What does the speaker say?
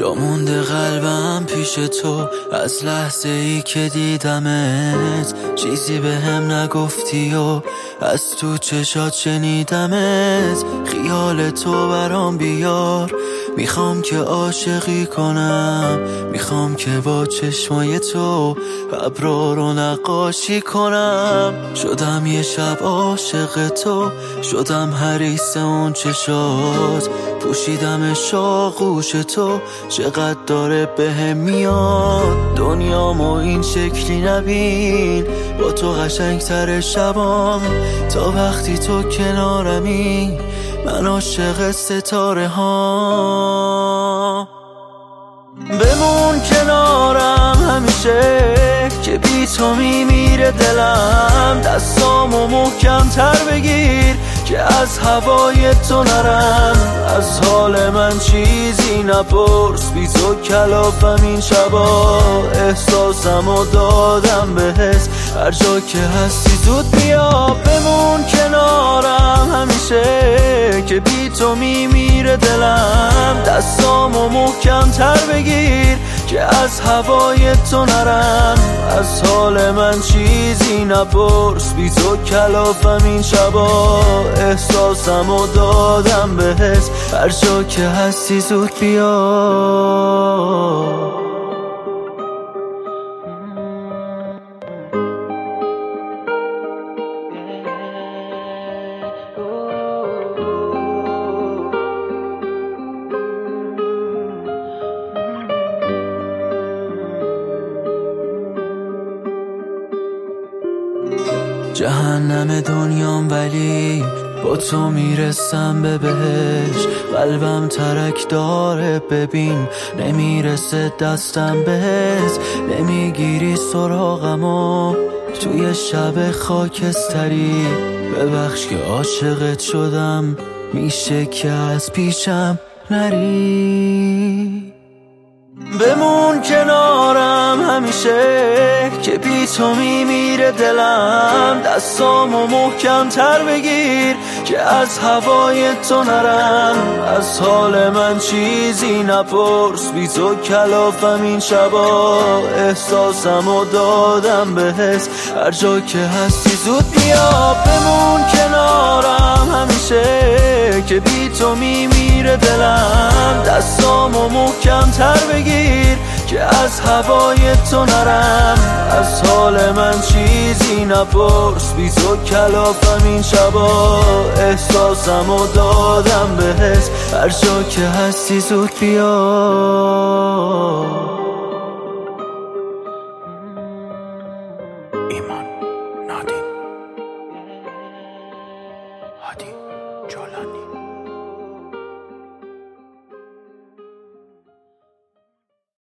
جا مونده قلبم پیش تو از لحظه ای که دیدمت، چیزی به هم نگفتی و از تو چشات شنیدمت. خیال تو برام بیار، میخوام که عاشقی کنم، میخوام که با چشمای تو ابرا رو نقاشی کنم. شدم یه شب عاشق تو، شدم حریص اون چشات، پوشیدمش آغوش تو، چقدر داره بهم میاد. دنیامو این شکلی نبین، با تو قشنگتر شبام، تا وقتی تو کنارمی من عاشق ستاره ها. بمون کنارم همیشه که بی تو میمیره دلم، دستامو محکم تر بگیر که از هوای تو نرم. از حال من چیزی نپرس، بی تو کلافم این شبا، احساسمو دادم به حس، هر جا که هستی زود بیا. بمون کنارم همیشه که بی تو میمیره دلم، دستامو محکم تر بگیر که از هوای تو نرم. از حال من چیزی نپرس، بی تو کلافم این شبا، احساسمو دادم به حس، هر جا که هستی زود بیا. جهنم دنیام ولی با تو میرسم به بهش، قلبم ترک داره ببین نمیرسه دستم بهت، نمیگیری سراغمو توی شب خاکستری. ببخش که عاشقت شدم، میشه که از پیشم نری. بمون کنارم همیشه که بی تو میمیره دلم، دستامو محکم تر بگیر که از هوای تو نرم. از حال من چیزی نپرس، بی تو کلافم این شبا، احساسمو دادم به حس، هر جا که هستی زود بیا. بمون کنارم همیشه که بی تو میمیره دلم، دستامو محکم تر بگیر که از هوای تو نرم. از حال من چیزی نپرس، بی تو کلافم این شبا، احساسمو دادم به حس، هر جا که هستی زود بیا.